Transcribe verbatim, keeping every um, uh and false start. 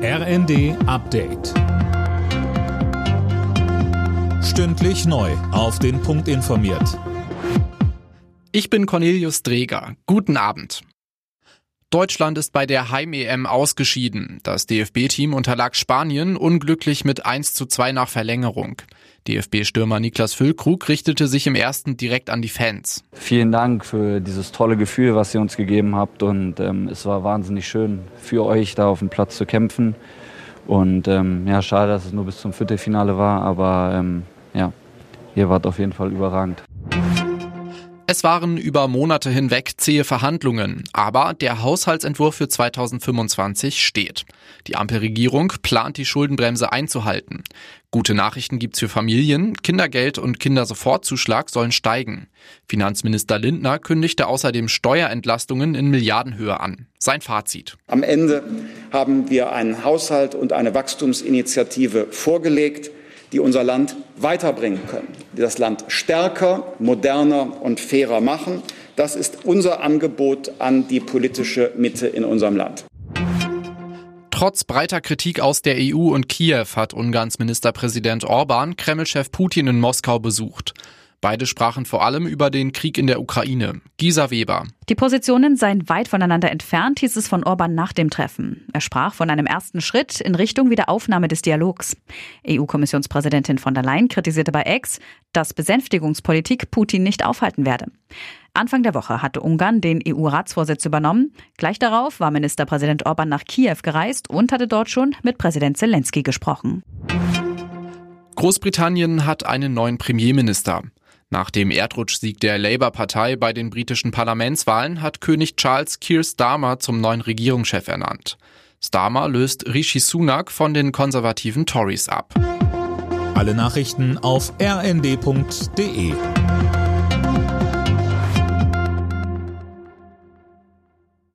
R N D Update. Stündlich neu auf den Punkt informiert. Ich bin Cornelius Dreger. Guten Abend. Deutschland ist bei der Heim-E M ausgeschieden. Das D F B-Team unterlag Spanien unglücklich mit eins zu zwei nach Verlängerung. D F B-Stürmer Niklas Füllkrug richtete sich im ersten direkt an die Fans. Vielen Dank für dieses tolle Gefühl, was ihr uns gegeben habt. Und ähm, es war wahnsinnig schön für euch, da auf dem Platz zu kämpfen. Und ähm, ja, schade, dass es nur bis zum Viertelfinale war. Aber ähm, ja, ihr wart auf jeden Fall überragend. Es waren über Monate hinweg zähe Verhandlungen, aber der Haushaltsentwurf für zweitausendfünfundzwanzig steht. Die Ampelregierung plant, die Schuldenbremse einzuhalten. Gute Nachrichten gibt's für Familien, Kindergeld und Kindersofortzuschlag sollen steigen. Finanzminister Lindner kündigte außerdem Steuerentlastungen in Milliardenhöhe an. Sein Fazit: Am Ende haben wir einen Haushalt und eine Wachstumsinitiative vorgelegt, die unser Land weiterbringen können, die das Land stärker, moderner und fairer machen. Das ist unser Angebot an die politische Mitte in unserem Land. Trotz breiter Kritik aus der E U und Kiew hat Ungarns Ministerpräsident Orban Kreml-Chef Putin in Moskau besucht. Beide sprachen vor allem über den Krieg in der Ukraine. Gisa Weber. Die Positionen seien weit voneinander entfernt, hieß es von Orban nach dem Treffen. Er sprach von einem ersten Schritt in Richtung Wiederaufnahme des Dialogs. E U-Kommissionspräsidentin von der Leyen kritisierte bei X, dass Besänftigungspolitik Putin nicht aufhalten werde. Anfang der Woche hatte Ungarn den E U-Ratsvorsitz übernommen. Gleich darauf war Ministerpräsident Orban nach Kiew gereist und hatte dort schon mit Präsident Zelensky gesprochen. Großbritannien hat einen neuen Premierminister. Nach dem Erdrutschsieg der Labour-Partei bei den britischen Parlamentswahlen hat König Charles Keir Starmer zum neuen Regierungschef ernannt. Starmer löst Rishi Sunak von den konservativen Tories ab. Alle Nachrichten auf r n d punkt d e.